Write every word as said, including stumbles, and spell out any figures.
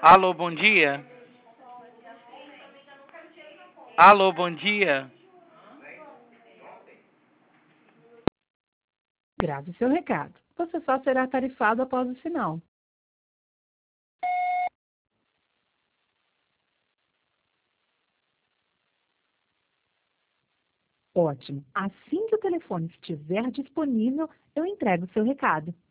Alô, bom dia. Alô, bom dia. Grave seu recado. Você só será tarifado após o sinal. Ótimo. Assim que o telefone estiver disponível, eu entrego o seu recado.